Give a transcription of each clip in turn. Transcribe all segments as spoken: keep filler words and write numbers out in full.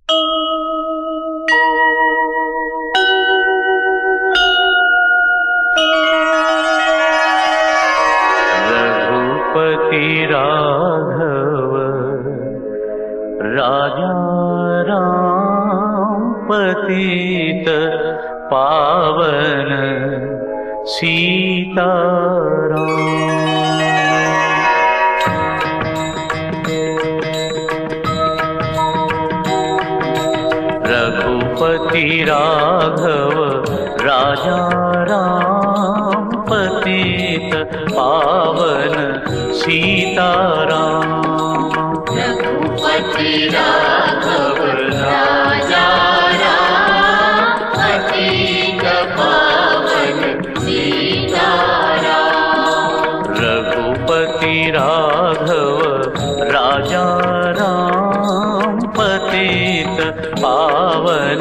रघुपति राघव राजा राम पतित पावन सीताराम। रघुपति राघव राजा राम पतित पावन सीताराम। रघुपति राघव राजा राम पतित पावन सीताराम। रघुपति राघव राजा राम पतित पावन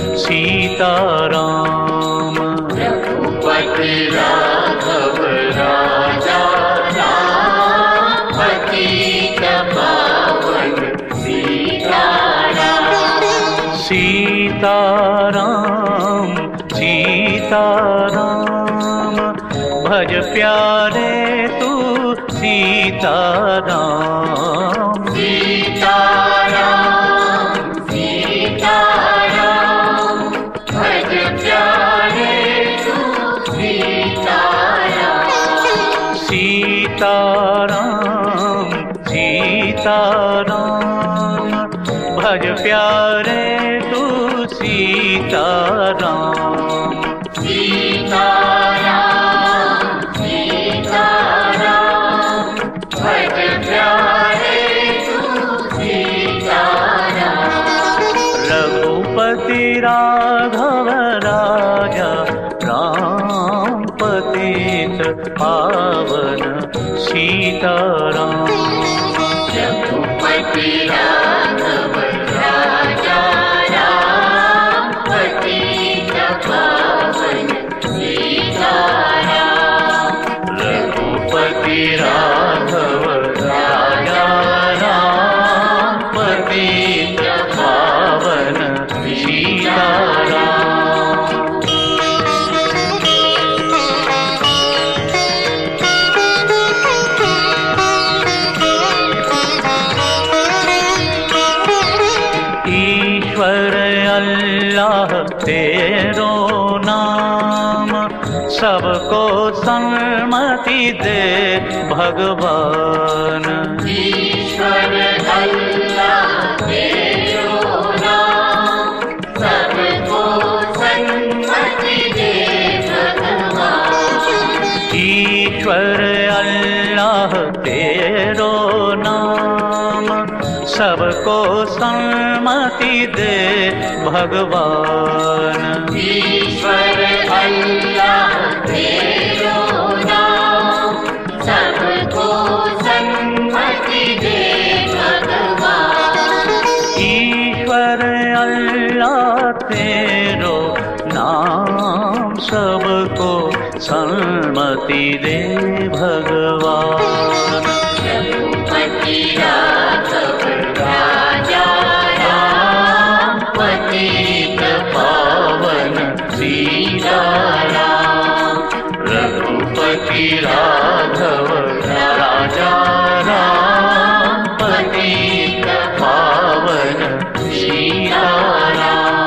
सीताराम। रघुपति राघव राजा राम पतित पावन सीताराम। सीताराम सीताराम भज प्यारे तू सीताराम। सीताराम सीताराम भज प्यारे तू सीताराम। सीताराम सीताराम भज प्यारे तू सीताराम। सीताराम सीताराम भज प्यारे तू सीताराम। रघुपति राघव राजा राम पतित पावन सीताराम। रघुपति राघव राजा राम पतित पावन सीताराम। रघुपति राघव राजा राम पतित पावन सीताराम। ईश्वर अल्लाह तेरो नाम सबको सन्मति दे भगवान। ईश्वर अल्लाह तेरो नाम सबको सन्मति दे भगवान। ईश्वर अल्लाह तेरो नाम सबको सन्मति दे भगवान। ईश्वर अल्लाह तेरो नाम सबको सन्मति दे भगवान। ईश्वर अल्लाह तेरो नाम सबको सन्मति दे भगवान। रघुपति राघव राजा राम पतित पावन सीताराम। रघुपति राघव राजा राम पतित पावन सीताराम।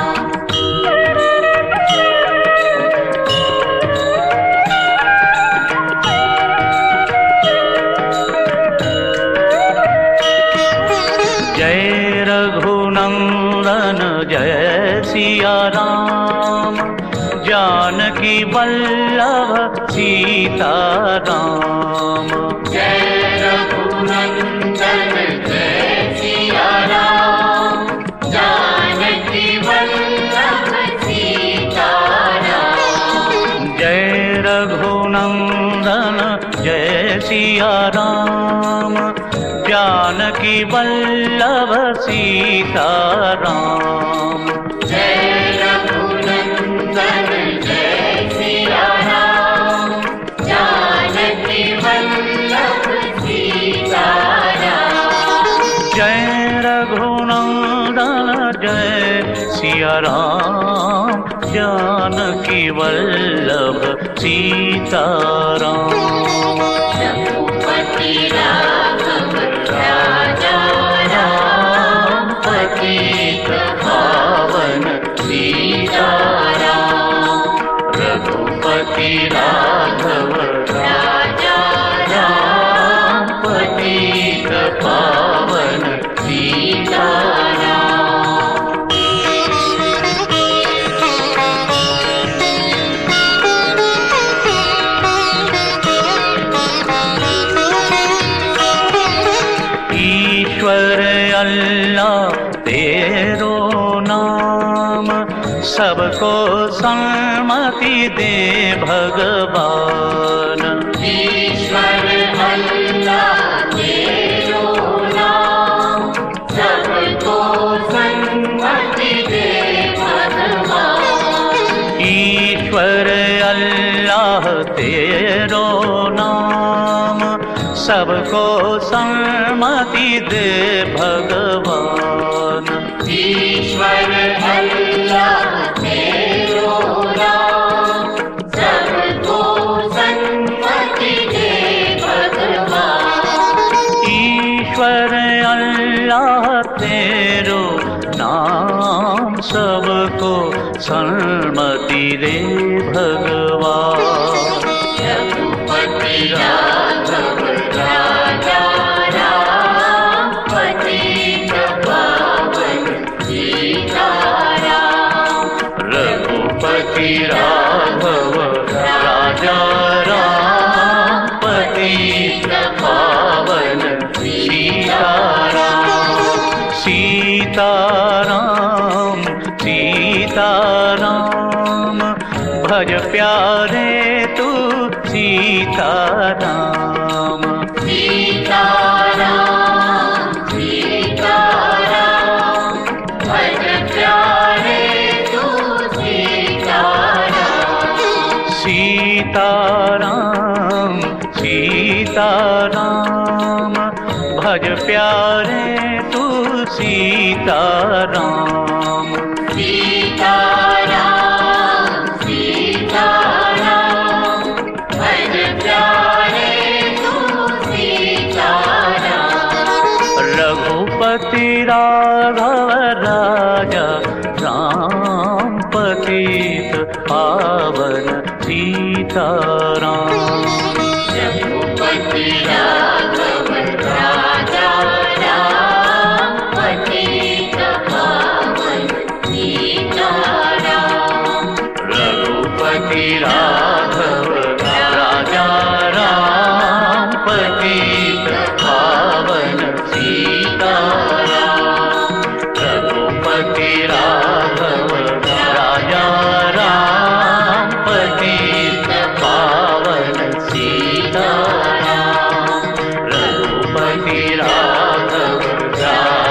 जय रघुनंदन जय सिया राम जानकी वल्लभ सीताराम। जय रघुनंदन जय सिया राम जानकी वल्लभ सीताराम। जय रघुनंदन जय सिया राम जानकी वल्लभ सीताराम। जय रघुनंदन जय सिया राम जानकी वल्लभ सीताराम। जय रघुनंदन नंदन जय सिया राम जानकी वल्लभ सीताराम। रघुपति राघव राजा राम पतित पावन सीताराम। रघुपति राघव राजा राम पतित पावन सीताराम। ईश्वर अल्लाह तेरो नाम सबको सम्मति दे भगवान। ईश्वर अल्लाह तेरो नाम सबको सम्मति दे भगवान। ईश्वर अल्लाह तेरो नाम सबको सम्मति दे भगवान। ईश्वर अल्लाह तेरो नाम सबको सम्मति दे भगवान। ईश्वर अल्लाह तेरो नाम सबको सम्मति दे भगवान। रघुपति राघव राजा राम पतित पावन सीताराम। रघुपति राघव राजा राम पतित पावन सीताराम। सीताराम सीताराम भज प्यारे तू सीताराम। सीताराम सीताराम भज प्यारे तू सीताराम। सीताराम सीताराम भज प्यारे तू सीताराम। सीताराम सीताराम भज प्यारे तू सीताराम। रघुपति राघव राजा राम पतित पावन सीताराम। रघुपति राघव राजा राम पतित पावन सीताराम। रघुपति राघव राजा राम पतित पावन सीताराम। रघुपति राघव राजा राम पतित पावन सीताराम। रघुपति राघव राजा